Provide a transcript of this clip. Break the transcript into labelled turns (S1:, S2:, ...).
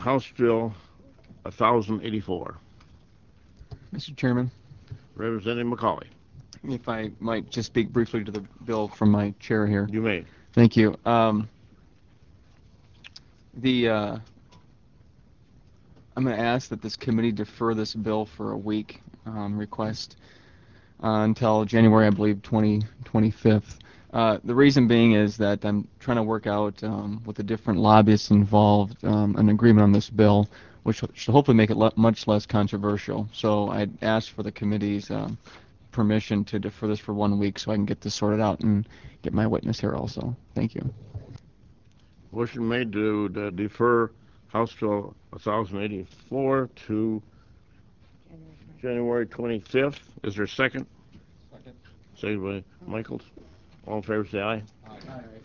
S1: House Bill 1084.
S2: Mr. Chairman,
S1: Representative McCauley.
S2: if I might just speak briefly to the bill from my chair here.
S1: You may.
S2: Thank you. I'm going to ask that this committee defer this bill for a week, request until January, I believe, 25th. The reason being is that I'm trying to work out with the different lobbyists involved an agreement on this bill, which should hopefully make it much less controversial. So I'd ask for the committee's permission to defer this for 1 week so I can get this sorted out and get my witness here also. Thank you.
S1: Motion made to defer House Bill 1084 to January 25th. Is there a second?
S3: Second.
S1: Second by Michaels. All in favor say aye.
S3: Aye.